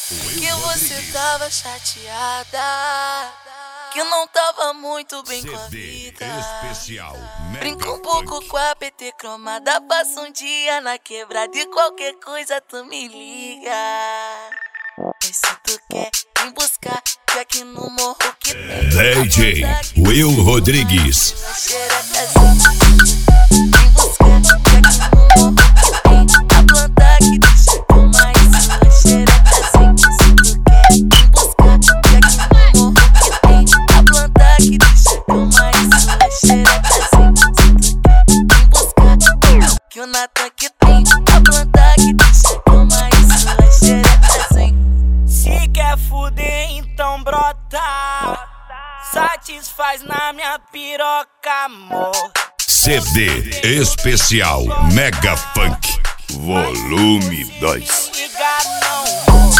Que você tava chateada, que não tava muito bem com a vida. Especial Brinca um pouco com a PT cromada, passa um dia na quebrada e qualquer coisa tu me liga. Mas se tu quer me buscar, que aqui no morro que tem DJ Will Rodrigues. Vem buscar, que aqui no morro que tem a planta que deixa com mais sua xereca assim. Se tu quer me buscar, que aqui no morro que tem a planta que deixa com mais sua xereca assim. Se tu quer me buscar, que o Natan que tem a planta que deixa com mais sua xereca assim. Se quer fuder, então brota. Satisfaz na minha piroca, amor. CD Especial Mega Funk Volume 2. Liga não, amor.